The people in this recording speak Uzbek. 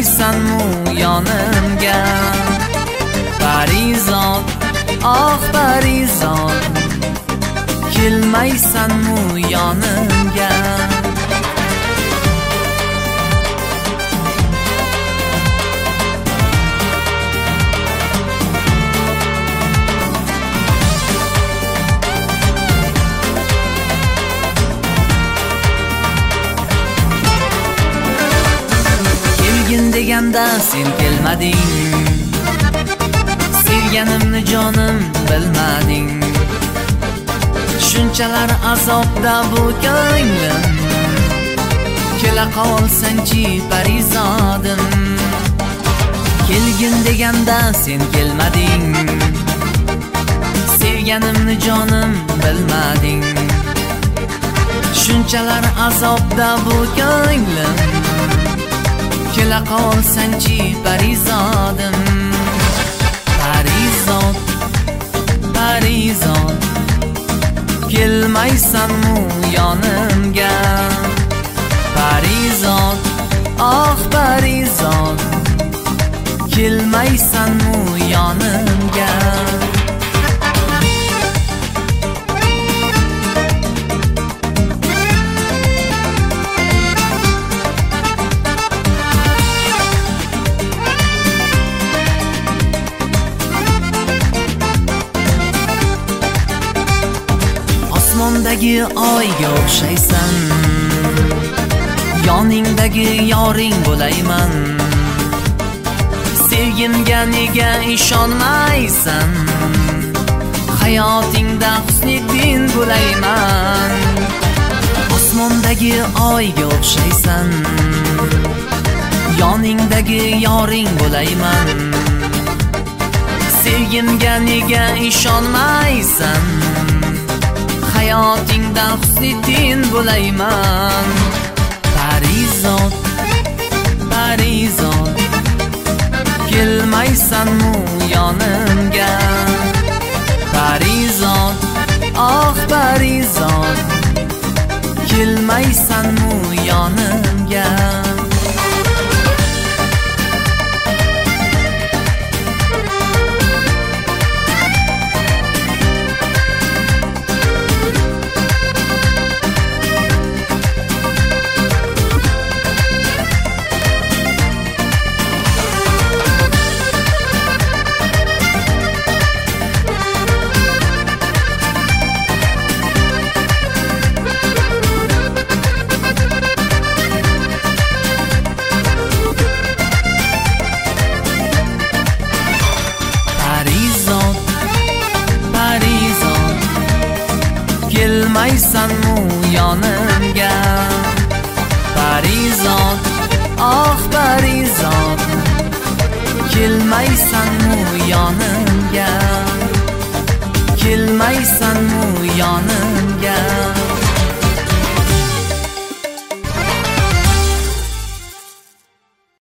kelmaysanmi yonimga? Parizod, oh parizod, kelmaysanmi yonimga? Deganda sen kelmading, sevganimni jonim bilmading. Shunchalar azobda bu ko'nglim, kela qolsangchi parizodim. Kelgin deganda sen kelmading, sevganimni jonim bilmading. Shunchalar azobda bu ko'nglim, kela qolsangchi parizodim. Parizod, parizod, kelmaysanmi yonimga? Parizod, oh parizod, kelmaysanmi yonimga? Osmondagi oyga o'xshaysan, yoningdagi yoring bo'layman. Sevgimga nega ishonmaysan? Hayotingda husniddin bo'layman. Osmondagi oyga o'xshaysan, yoningdagi yoring bo'layman. Sevgimga nega ishonmaysan? Hayotingda husniddin bo'layman. Parizod, parizod, kelmaysanmi yonimga? Parizod, oh parizod, kelmaysanmi